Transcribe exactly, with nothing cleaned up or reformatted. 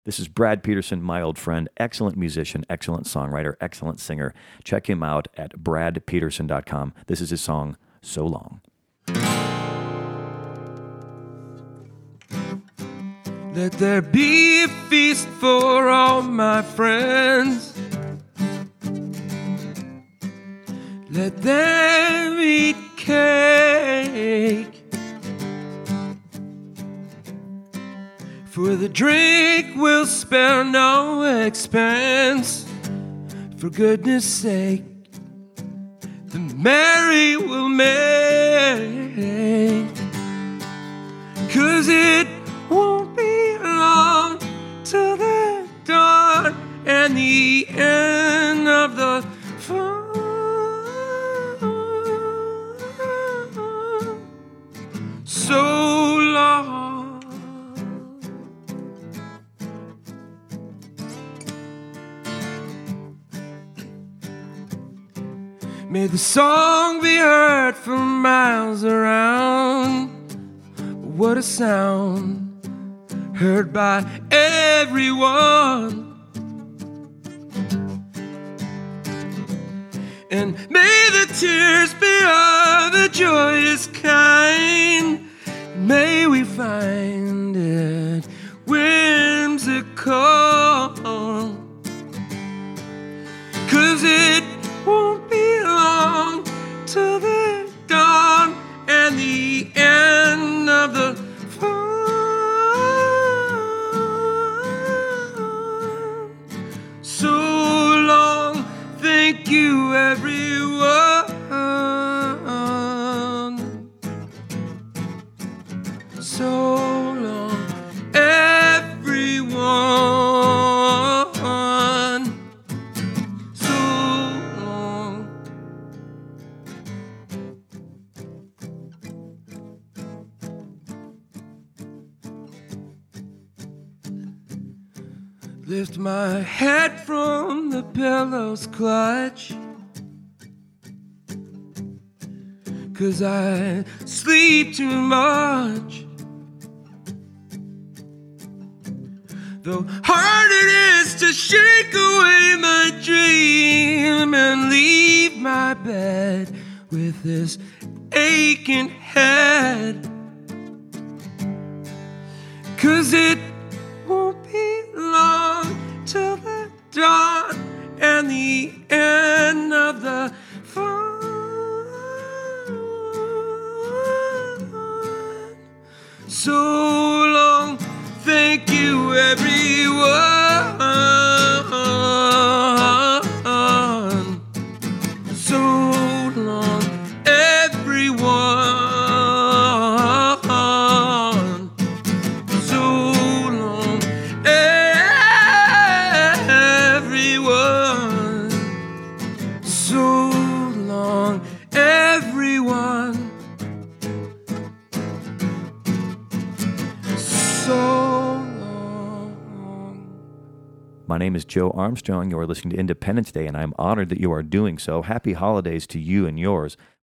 This is Brad Peterson, my old friend, excellent musician, excellent songwriter, excellent singer. Check him out at brad peterson dot com. This is his song, So Long. Let there be a feast for all my friends. Let them eat cake. For the drink will spare no expense. For goodness sake, the merry will make. 'Cause it won't be long till the dawn and the end of the fun. So long. May the song be heard for miles around. What a sound, heard by everyone. And may the tears be of the joyous kind. May we find it whimsical. 'Cause it won't be long till the dawn and the end of the fun. So long, thank you everyone. So long, everyone. So long. Lift my head from the pillow's clutch, 'cause I sleep too much. Though hard it is to shake away my dream and leave my bed with this aching head. 'Cause it won't be long till the dawn and the end of the fun. So long, thank you everyone. So long, everyone. So long, everyone. So long, everyone. So long. My name is Joe Armstrong. You are listening to Independence Day, and I'm honored that you are doing so. Happy holidays to you and yours.